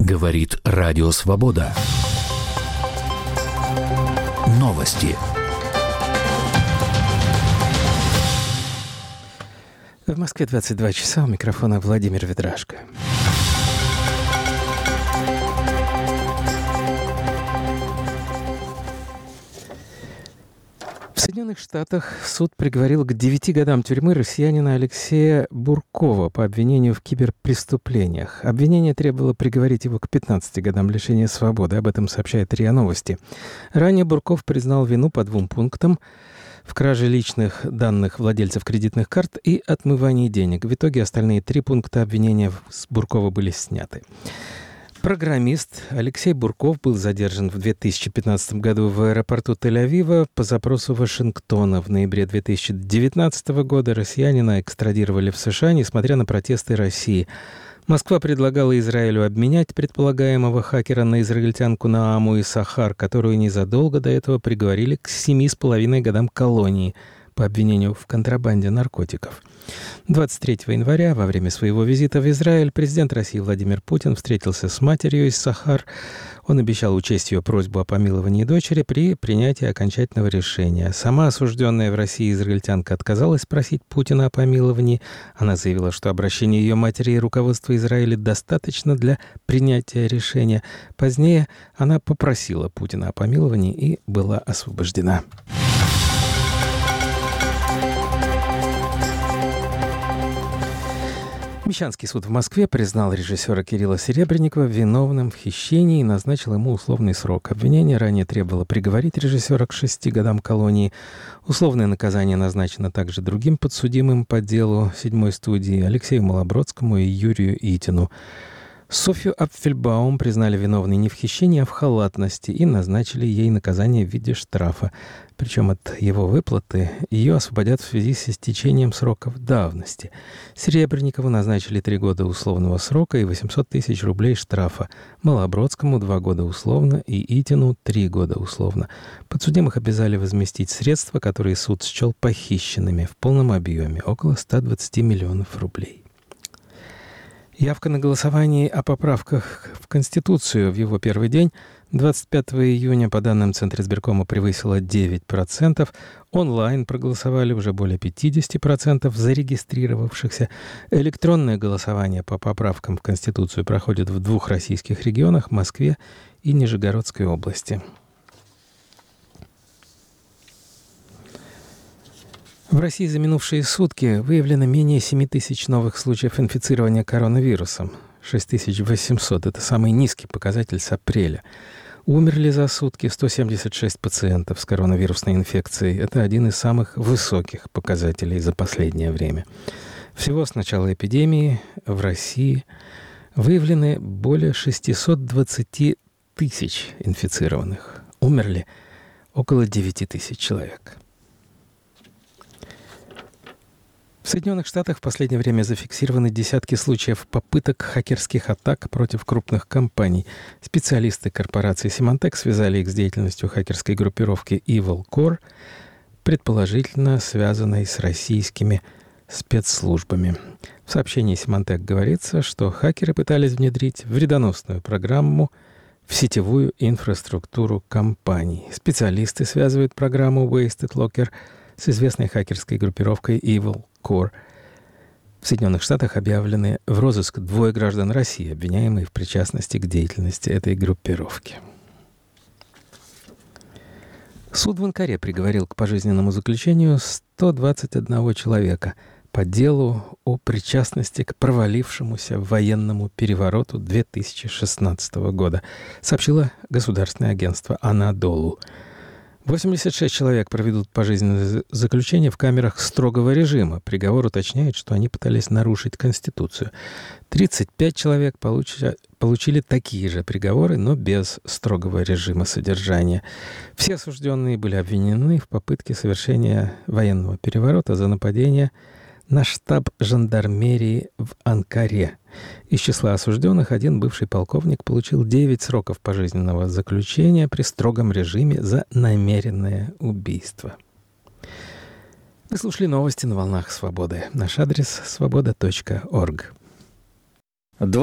Говорит Радио Свобода. Новости. В Москве 22 часа. У микрофона Владимир Ведрашко. В Соединенных Штатах суд приговорил к 9 годам тюрьмы россиянина Алексея Буркова по обвинению в киберпреступлениях. Обвинение требовало приговорить его к 15 годам лишения свободы. Об этом сообщает РИА Новости. Ранее Бурков признал вину по 2 пунктам: в краже личных данных владельцев кредитных карт и отмывании денег. В итоге остальные 3 пункта обвинения с Буркова были сняты. Программист Алексей Бурков был задержан в 2015 году в аэропорту Тель-Авива по запросу Вашингтона. В ноябре 2019 года россиянина экстрадировали в США, несмотря на протесты России. Москва предлагала Израилю обменять предполагаемого хакера на израильтянку Нааму Исахар, которую незадолго до этого приговорили к 7,5 годам колонии по обвинению в контрабанде наркотиков. 23 января, во время своего визита в Израиль, президент России Владимир Путин встретился с матерью Исахар. Он обещал учесть ее просьбу о помиловании дочери при принятии окончательного решения. Сама осужденная в России израильтянка отказалась просить Путина о помиловании. Она заявила, что обращение ее матери и руководства Израиля достаточно для принятия решения. Позднее она попросила Путина о помиловании и была освобождена. Мещанский суд в Москве признал режиссера Кирилла Серебренникова виновным в хищении и назначил ему условный срок. Обвинение ранее требовало приговорить режиссера к 6 годам колонии. Условное наказание назначено также другим подсудимым по делу 7-й студии Алексею Малобродскому и Юрию Итину. Софью Апфельбаум признали виновной не в хищении, а в халатности и назначили ей наказание в виде штрафа. Причем от его выплаты ее освободят в связи с истечением сроков давности. Серебренникову назначили 3 года условного срока и 800 тысяч рублей штрафа. Малобродскому 2 года условно и Итину 3 года условно. Подсудимых обязали возместить средства, которые суд счел похищенными в полном объеме, около 120 миллионов рублей. Явка на голосование о поправках в Конституцию в его первый день 25 июня, по данным Центра избиркома, превысила 9%. Онлайн проголосовали уже более 50% зарегистрировавшихся. Электронное голосование по поправкам в Конституцию проходит в 2 российских регионах – Москве и Нижегородской области. В России за минувшие сутки выявлено менее 7 тысяч новых случаев инфицирования коронавирусом. 6800 – это самый низкий показатель с апреля. Умерли за сутки 176 пациентов с коронавирусной инфекцией. Это один из самых высоких показателей за последнее время. Всего с начала эпидемии в России выявлены более 620 тысяч инфицированных. Умерли около 9 тысяч человек. В Соединенных Штатах в последнее время зафиксированы десятки случаев попыток хакерских атак против крупных компаний. Специалисты корпорации Symantec связали их с деятельностью хакерской группировки Evil Core, предположительно связанной с российскими спецслужбами. В сообщении Symantec говорится, что хакеры пытались внедрить вредоносную программу в сетевую инфраструктуру компаний. Специалисты связывают программу Wasted Locker с известной хакерской группировкой Evil Core. В Соединенных Штатах объявлены в розыск 2 граждан России, обвиняемые в причастности к деятельности этой группировки. Суд в Анкаре приговорил к пожизненному заключению 121 человека по делу о причастности к провалившемуся военному перевороту 2016 года, сообщило государственное агентство «Анадолу». 86 человек проведут пожизненное заключение в камерах строгого режима. Приговор уточняет, что они пытались нарушить Конституцию. 35 человек получили такие же приговоры, но без строгого режима содержания. Все осужденные были обвинены в попытке совершения военного переворота за нападение на штаб жандармерии в Анкаре. Из числа осужденных один бывший полковник получил 9 сроков пожизненного заключения при строгом режиме за намеренное убийство. Вы слушали новости на волнах Свободы. Наш адрес — свобода.орг.